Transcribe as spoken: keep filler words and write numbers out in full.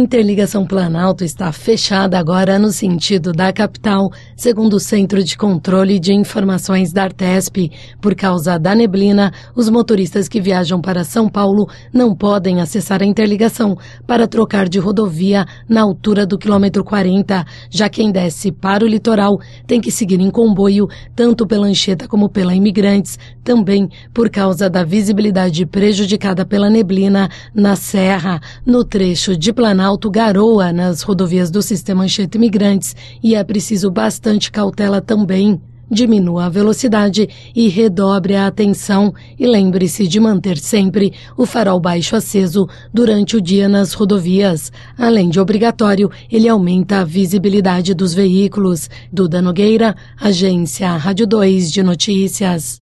interligação Planalto está fechada agora no sentido da capital, segundo o Centro de Controle de Informações da Artesp. Por causa da neblina, os motoristas que viajam para São Paulo não podem acessar a interligação para trocar de rodovia na altura do quilômetro quarenta. Já quem desce para o litoral tem que seguir em comboio, tanto pela Anchieta como pela Imigrantes, também por causa da visibilidade prejudicada pela neblina na Serra. No trecho de Planalto, garoa nas rodovias do sistema Anchieta Imigrantes e é preciso bastante cautela também. Diminua a velocidade e redobre a atenção e lembre-se de manter sempre o farol baixo aceso durante o dia nas rodovias. Além de obrigatório, ele aumenta a visibilidade dos veículos. Duda Nogueira, Agência Rádio dois de Notícias.